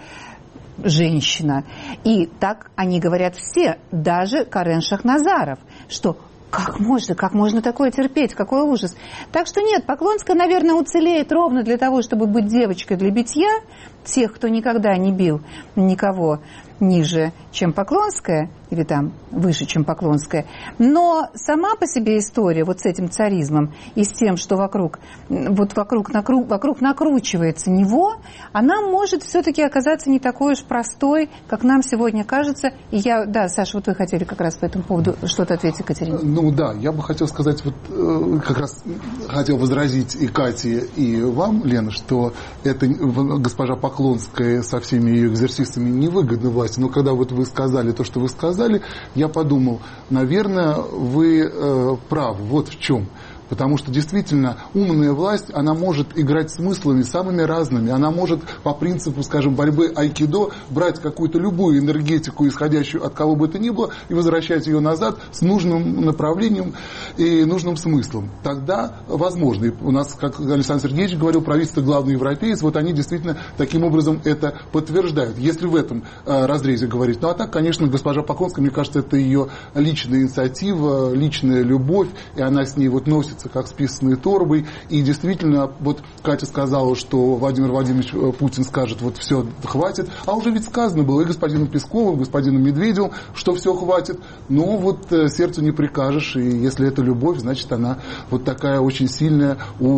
женщина. И так они говорят все, даже Карен Шахназаров, что как можно, как можно такое терпеть, какой ужас. Так что нет, Поклонская, наверное, уцелеет ровно для того, чтобы быть девочкой для битья тех, кто никогда не бил никого ниже, чем Поклонская, или там выше, чем Поклонская. Но сама по себе история вот с этим царизмом и с тем, что вокруг, вот вокруг, накру, вокруг накручивается него, она может все-таки оказаться не такой уж простой, как нам сегодня кажется. И я, да, Саша, вот вы хотели как раз по этому поводу что-то ответить, Екатерине. Ну да, я бы хотел сказать, вот как раз хотел возразить и Кате, и вам, Лена, что это госпожа Поклонская со всеми ее экзерсисами невыгодна власти. Но когда вот вы сказали то, что вы сказали, я подумал, наверное, вы э, правы. Вот в чем. Потому что действительно умная власть, она может играть смыслами самыми разными. Она может по принципу, скажем, борьбы айкидо брать какую-то любую энергетику, исходящую от кого бы то ни было, и возвращать ее назад с нужным направлением и нужным смыслом. Тогда возможно. И у нас, как Александр Сергеевич говорил, правительство главный европеец, вот они действительно таким образом это подтверждают. Если в этом э, разрезе говорить. Ну а так, конечно, госпожа Поклонская, мне кажется, это ее личная инициатива, личная любовь, и она с ней вот носится как с писаной торбой. И действительно, вот Катя сказала, что Владимир Владимирович Путин скажет: вот все, хватит. А уже ведь сказано было и господину Пескову, и господину Медведеву, что все хватит. Но вот сердцу не прикажешь. И если это любовь, значит, она вот такая очень сильная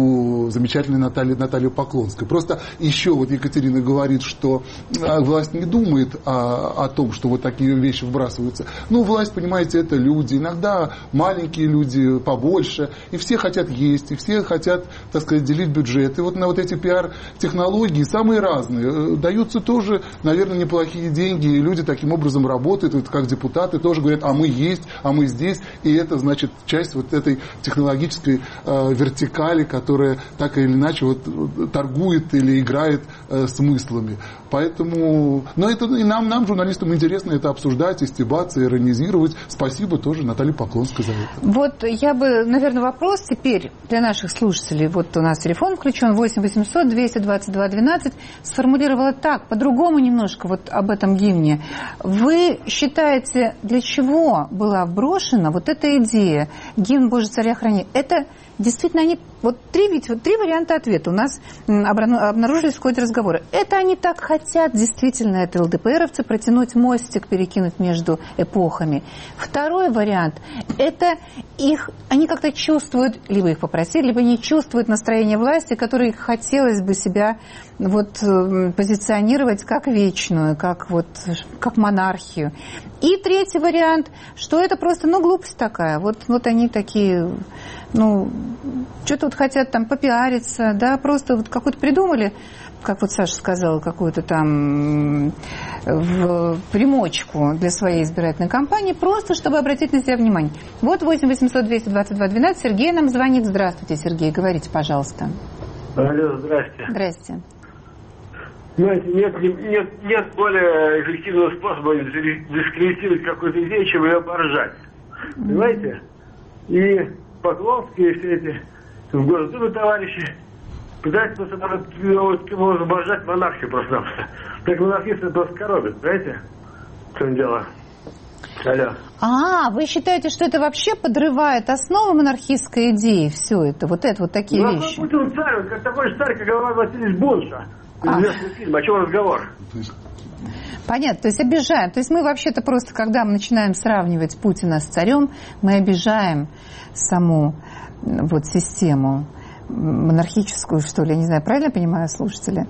у замечательной Натальи, Натальи Поклонской. Просто еще вот Екатерина говорит, что власть не думает о, о том, что вот такие вещи вбрасываются. Ну, власть, понимаете, это люди. Иногда маленькие люди, побольше. И все хотят есть, и все хотят, так сказать, делить бюджет. И вот на вот эти пиар-технологии самые разные. Даются тоже, наверное, неплохие деньги. И люди таким образом работают, вот как депутаты тоже говорят: а мы есть, а мы здесь. И это, значит, часть вот этой технологической э, вертикали, которая так или иначе вот торгует или играет э, смыслами. Поэтому, но это и нам, нам, журналистам, интересно это обсуждать, истебаться, иронизировать. Спасибо тоже Наталье Поклонской за это. Вот я бы, наверное, вопрос теперь для наших слушателей. Вот у нас телефон включен восемь восемьсот двести двадцать два двенадцать. Сформулировала так, по-другому немножко вот об этом гимне. Вы считаете, для чего была вброшена вот эта идея «Гимн Боже, царя храни»? Это действительно они... Вот три, ведь, вот три варианта ответа у нас обнаружились в ходе разговора. Это они так хотят, действительно, это ЛДПРовцы, протянуть мостик, перекинуть между эпохами. Второй вариант – это их, они как-то чувствуют, либо их попросили, либо не чувствуют настроение власти, которой хотелось бы себя вот, позиционировать как вечную, как, вот, как монархию. И третий вариант, что это просто, ну, глупость такая. Вот, вот они такие, ну, что-то вот хотят там попиариться, да, просто вот какую-то придумали, как вот Саша сказала, какую-то там в примочку для своей избирательной кампании, просто чтобы обратить на себя внимание. Вот восемь восемьсот двести двадцать два двенадцать. Сергей нам звонит. Здравствуйте, Сергей, говорите, пожалуйста. Алло, здрасте. Здрасте. Знаете, нет, нет, нет более эффективного способа дискредитировать какую-то идею, чем ее поржать. Понимаете? И Поклонские, все эти в Госдуме товарищи пытаются просто поржать монархию просто-напросто. Так монархисты просто коробят, понимаете? В чем дело? Алло. А, вы считаете, что это вообще подрывает основу монархистской идеи, все это, вот это, вот такие ну, вещи? Ну, Путин царь, как такой же царь, как Иван Васильевич Бунша. А. Известный фильм, о чем разговор? Понятно, то есть обижаем. То есть мы вообще-то просто, когда мы начинаем сравнивать Путина с царем, мы обижаем саму вот систему монархическую, что ли, я не знаю, правильно понимаю, слушатели?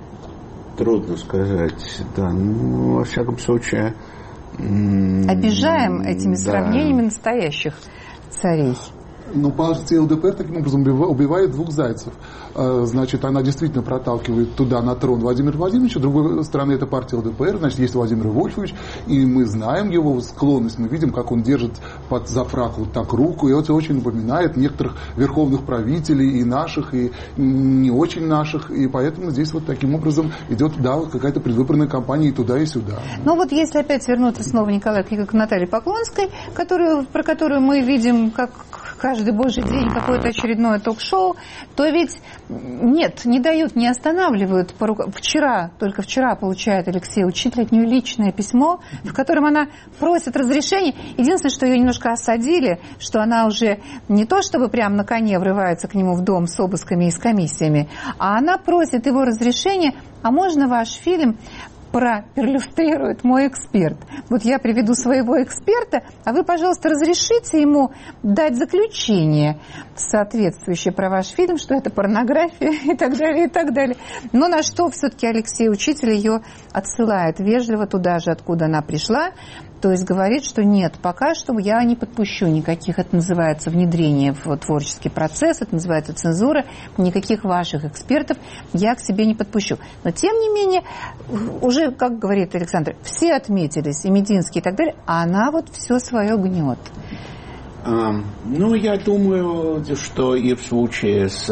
Трудно сказать, да, ну, во всяком случае... Обижаем этими да. сравнениями настоящих царей. Но партия ЛДПР таким образом убивает двух зайцев. Значит, она действительно проталкивает туда на трон Владимира Владимировича. С другой стороны, это партия ЛДПР. Значит, есть Владимир Вольфович. И мы знаем его склонность. Мы видим, как он держит под зафрак вот так руку. И это очень напоминает некоторых верховных правителей, и наших, и не очень наших. И поэтому здесь вот таким образом идет, да, вот какая-то предвыборная кампания и туда, и сюда. Ну вот если опять вернуться снова, Николай, к Наталье Поклонской, которую, про которую мы видим, как каждый божий день какое-то очередное ток-шоу, то ведь нет, не дают, не останавливают. Вчера, только вчера получает Алексей Учитель от нее личное письмо, в котором она просит разрешения. Единственное, что ее немножко осадили, что она уже не то, чтобы прямо на коне врывается к нему в дом с обысками и с комиссиями, а она просит его разрешения, а можно ваш фильм проперлюстрирует мой эксперт. Вот я приведу своего эксперта, а вы, пожалуйста, разрешите ему дать заключение, соответствующее про ваш фильм, что это порнография и так далее, и так далее. Но на что все-таки Алексей Учитель ее отсылает вежливо туда же, откуда она пришла. То есть говорит, что нет, пока что я не подпущу никаких, это называется внедрение в творческий процесс, это называется цензура, никаких ваших экспертов я к себе не подпущу. Но тем не менее, уже, как говорит Александр, все отметились, и Мединский и так далее, а она вот все свое гнет. Um, ну, я думаю, что и в случае с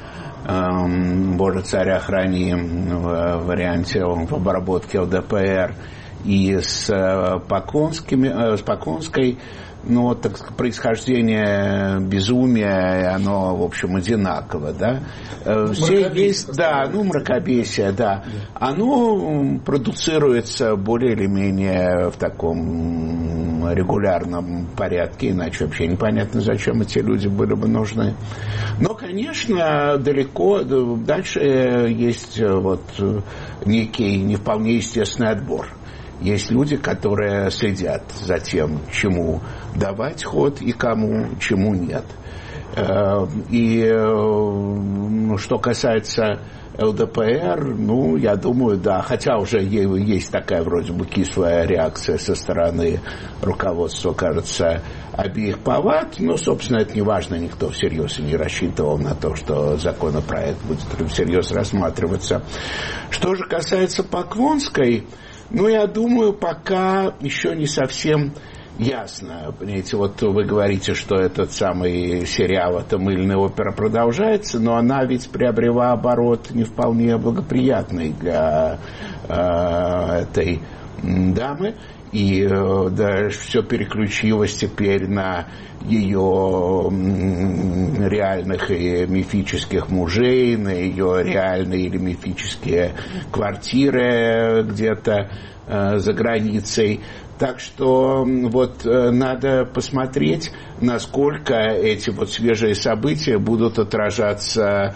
um, «Боже, царя храни» в варианте в обработке ЛДПР, и с Поклонскими, с Поклонской, ну, так сказать, происхождение безумия, оно, в общем, одинаково, да. Все есть, да, ну, мракобесие, да. Оно продуцируется более или менее в таком регулярном порядке, иначе вообще непонятно, зачем эти люди были бы нужны. Но, конечно, далеко, дальше есть вот некий не вполне естественный отбор. Есть люди, которые следят за тем, чему давать ход и кому, чему нет. И что касается ЛДПР, ну, я думаю, да, хотя уже есть такая вроде бы кислая реакция со стороны руководства, кажется, обеих палат, но, собственно, это не важно, никто всерьез не рассчитывал на то, что законопроект будет всерьез рассматриваться. Что же касается Поклонской, ну, я думаю, пока еще не совсем ясно. Понимаете, вот вы говорите, что этот самый сериал, эта мыльная опера продолжается, но она ведь приобрела оборот не вполне благоприятный для э, этой дамы. И да, все переключилось теперь на ее реальных и мифических мужей, на ее реальные или мифические квартиры где-то э, за границей. Так что вот надо посмотреть, насколько эти вот свежие события будут отражаться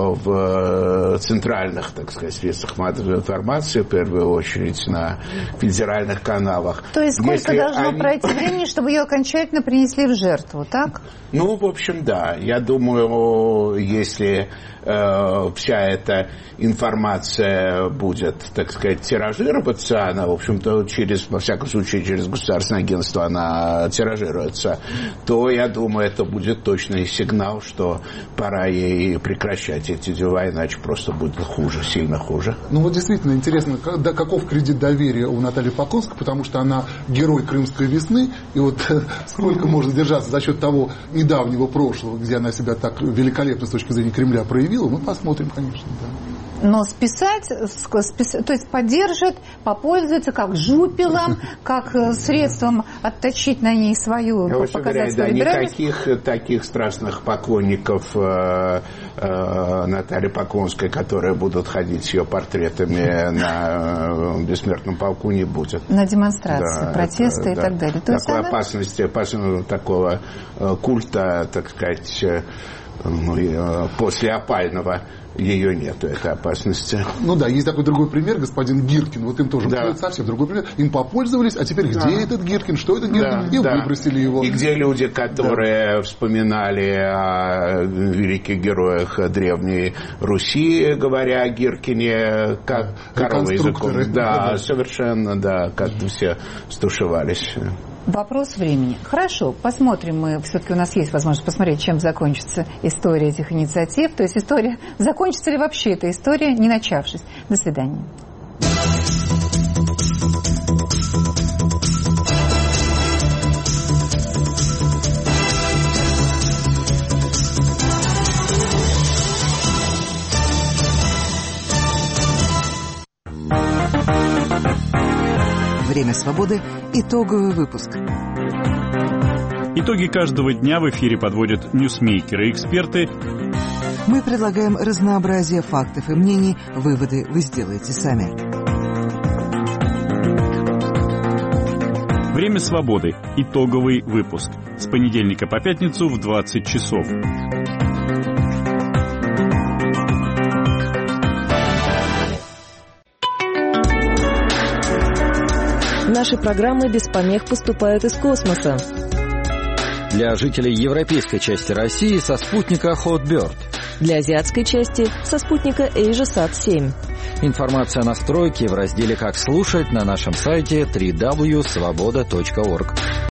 в центральных, так сказать, средствах массовой информации, в первую очередь на федеральных каналах. То есть сколько Если должно они... пройти времени, чтобы ее окончательно принесли в жертву, так? Ну, в общем, да. Я думаю, если э, вся эта информация будет, так сказать, тиражироваться, она, в общем-то, через, во всяком случае, через государственное агентство она тиражируется, то, я думаю, это будет точный сигнал, что пора ей прекращать эти дела, иначе просто будет хуже, сильно хуже. Ну, вот действительно интересно, каков кредит доверия у Натальи Поклонской, потому что она герой Крымской весны, и вот сколько можно держаться за счет того недавнего прошлого, где она себя так великолепно с точки зрения Кремля проявила, ну, посмотрим, конечно, да. Но списать, списать, то есть поддержит, попользуется как жупелом, как средством отточить на ней свою, Я показать уверяю, да, либеральность. Никаких таких страстных поклонников э, э, Натальи Поклонской, которые будут ходить с ее портретами на э, бессмертном полку, не будет. На демонстрации, да, протесты это, и да. так далее. То Такой она... опасности, опасности такого э, культа, так сказать, э, э, после опального ее нет, этой опасности. Ну да, есть такой другой пример, господин Гиркин, вот им тоже да. совсем другой пример, им попользовались, а теперь да. где этот Гиркин, что этот Гиркин, да, и да. выбросили его. И где люди, которые да. вспоминали о великих героях Древней Руси, говоря о Гиркине, как коровы языком. Да, да, совершенно, да, как-то все стушевались. Вопрос времени. Хорошо, посмотрим мы. Все-таки у нас есть возможность посмотреть, чем закончится история этих инициатив. То есть история... Закончится ли вообще эта история, не начавшись? До свидания. Время свободы. Итоговый выпуск. Итоги каждого дня в эфире подводят ньюсмейкеры и эксперты. Мы предлагаем разнообразие фактов и мнений. Выводы вы сделаете сами. Время свободы. Итоговый выпуск. С понедельника по пятницу в двадцать часов. Наши программы без помех поступают из космоса. Для жителей европейской части России со спутника Hotbird. Для азиатской части со спутника AsiaSat семь. Информация о настройке в разделе «Как слушать» на нашем сайте дабл ю дабл ю дабл ю точка свобода точка орг.